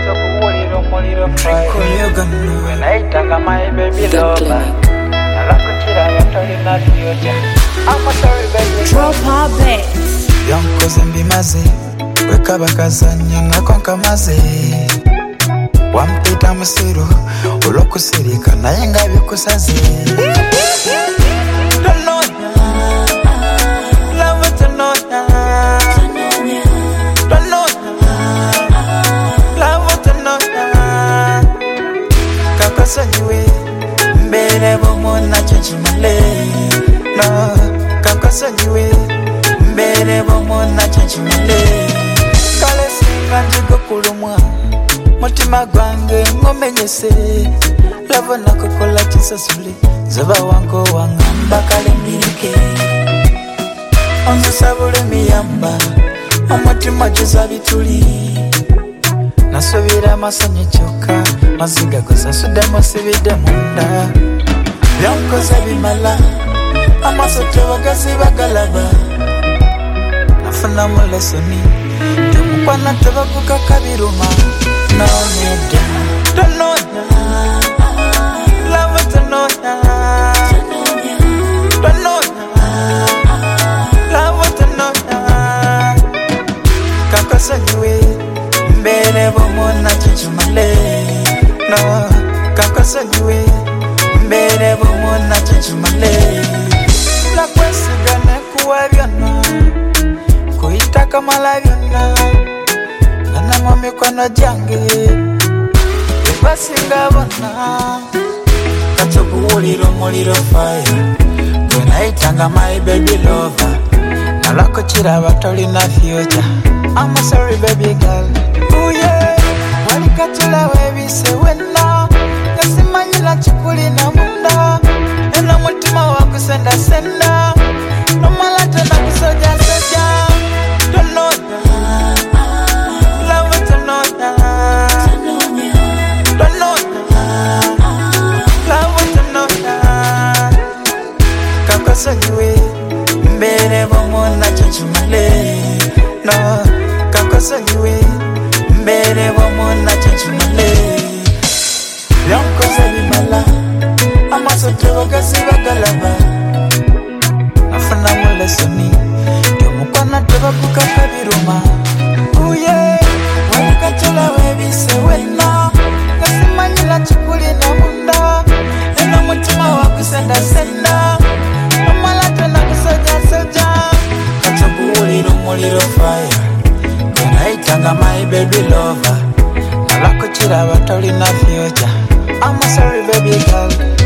Drop her back. Yankoze mbimaze wekabakazanya nakonka maze wampita musiru ulokusirika naye nga bikusaze kakasonyiwe mbere bomona chenchimale no kakasonyiwe mbere bomona chenchimale kale singa njigo kulumwa mutima gwange ngomenyese lavo nakokola chisasuli zoba wango wangamba kale mbirike onzisabule miyamba omutima juza bituli nasubira amasonyi kyokka maziga gosasudemu sibidde munda byankoze bimala amaso tebagasiba galaba nafunamu lesoni temukwana tebagukaka biruma noneda tononya lava tononya tononya lava tononya kakasonyiwe mbere bomona chenchimale no kakasonyiwe mbere bomona chenchimale la kwesigane kuwa byonna kuyitaka mala byonna ngana mu mikono gyange bebasinga bonna katukuwulira omuliro fire gwenayitanga my baby lover nalako kiraba tolina future I'm sorry baby girl ooh yeah walikatula webise wenna yasimanyila chikulina munda ena mutima wakusenda senda nomalata nakusoja soja tononya lava tononya tononya lava tononya kakasonyiwe mbere bomona chenchimale no kakasonyiwe mbere bomona chenchimale byankoze bimala amaso tebagasiba galaba nafunamu lesoni temukwana tebagukaka biruma uye walikatula webise wenna ngasimanyila chikulina munda ena mutima wakusendasenda nomalata nakusojasoja katukuwulira omuliro fire gwenayitanga my baby lover nalako kiraba tolina future I'm sorry baby girl